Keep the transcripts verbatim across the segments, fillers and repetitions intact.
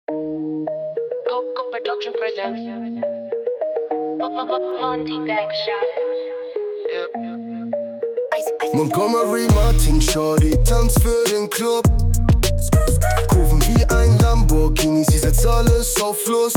Coco Production presents Monty Back Shot. Montgomery Martin, Shorty, tanzt für den Club. Kurven wie ein Lamborghini, sie setzt alles auf Lust.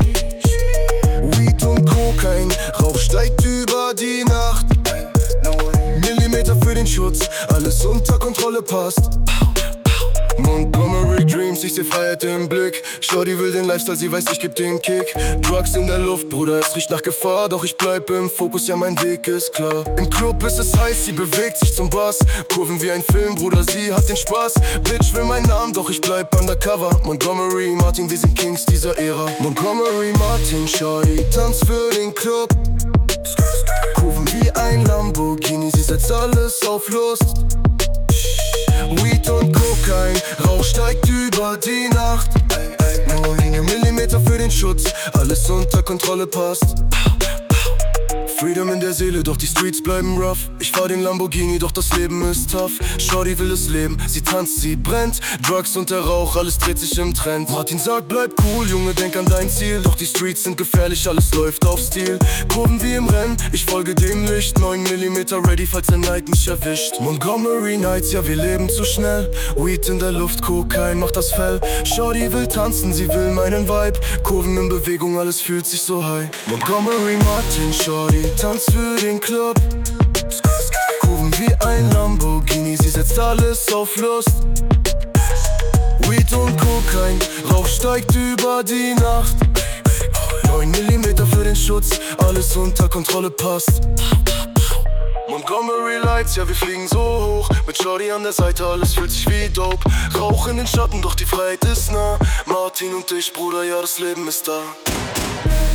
Weed und Kokain, Rauch steigt über die Nacht. Millimeter für den Schutz, alles unter Kontrolle passt. Montgomery Dreams, ich seh Freiheit im Blick. Shorty will den Lifestyle, sie weiß, ich geb den Kick. Drugs in der Luft, Bruder, es riecht nach Gefahr. Doch ich bleib im Fokus, ja mein Weg ist klar. Im Club ist es heiß, sie bewegt sich zum Bass. Kurven wie ein Film, Bruder, sie hat den Spaß. Bitch will meinen Namen, doch ich bleib undercover. Montgomery Martin, wir sind Kings dieser Ära. Montgomery Martin, Shorty, tanzt für den Club. Kurven wie ein Lamborghini, sie setzt alles auf Lust. Weed und Kokain, Rauch steigt über die Nacht. Nur wenige Millimeter für den Schutz, alles unter Kontrolle passt. Freedom in der Seele, doch die Streets bleiben rough. Ich fahr den Lamborghini, doch das Leben ist tough. Shorty will es leben, sie tanzt, sie brennt. Drugs und der Rauch, alles dreht sich im Trend. Martin sagt, bleib cool, Junge, denk an dein Ziel. Doch die Streets sind gefährlich, alles läuft auf Stil. Kurven wie im Rennen, ich folge dem Licht. neun Millimeter ready, falls der Night mich erwischt. Montgomery Nights, ja wir leben zu schnell. Weed in der Luft, Kokain macht das Fell. Shorty will tanzen, sie will meinen Vibe. Kurven in Bewegung, alles fühlt sich so high. Montgomery Martin, Shorty tanzt für den Club. Kurven wie ein Lamborghini, sie setzt alles auf Lust. Weed und Kokain, Rauch steigt über die Nacht. neun Millimeter für den Schutz, alles unter Kontrolle passt. Montgomery Lights, ja wir fliegen so hoch. Mit Shorty an der Seite, alles fühlt sich wie dope. Rauch in den Schatten, doch die Freiheit ist nah. Martin und ich, Bruder, ja das Leben ist da.